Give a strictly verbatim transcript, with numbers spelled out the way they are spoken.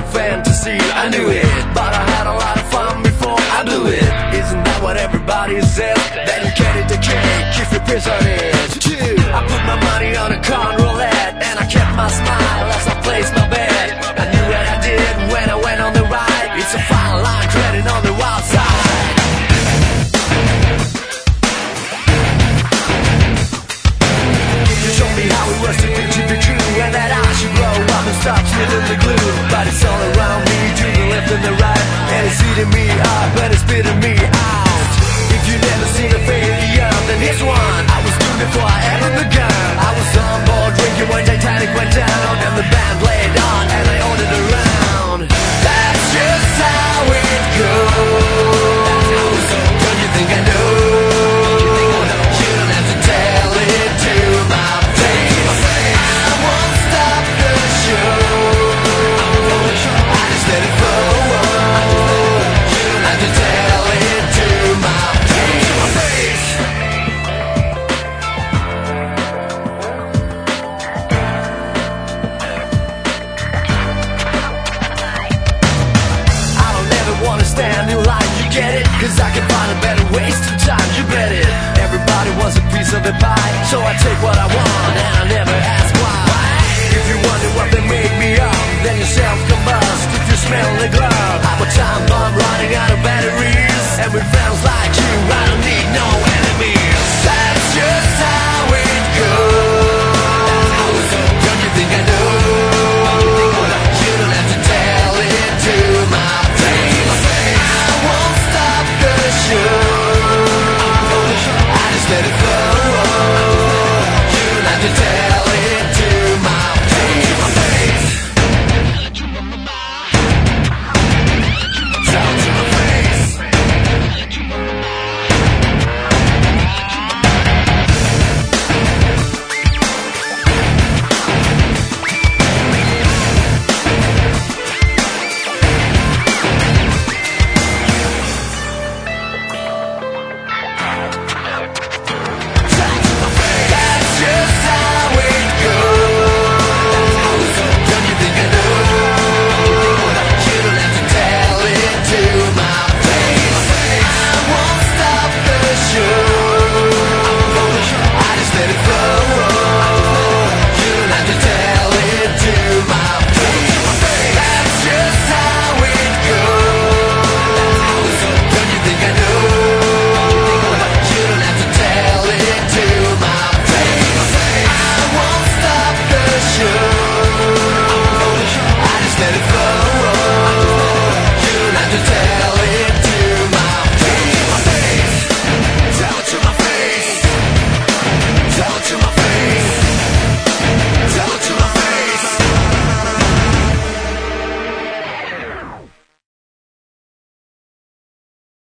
fantasy, I knew it, but I had a lot of fun before I blew it. Isn't that what everybody says? That you carry the cake if you piss on it too. I put my money on a con roulette, and I kept my smile as I placed my bet. I knew what I did when I went on the ride. It's a fine line treading on the wild side. You told me how it was to be to be true, and that I should grow up and stop spilling the glue. But it's all around me, to the left and the right, and it's eating me up and it's spitting me out. If you never seen a failure, then here's one. I was doomed before I ever began. I was on board drinking when Titanic went down, and the band played on and I ordered around. That's just how it goes. Don't you think I know? You don't have to tell it to my face. I won't stop the show. I just let it flow. You don't have to tell it to my face. I don't ever wanna stand in line, you get it? Cause I can find a better waste of time, you bet it. Everybody wants a piece of the pie, so I take what I want and I never ask why. If you wonder what they make me up, then you self-combust. If you smell the glove, I'm a time bomb running out of bounds.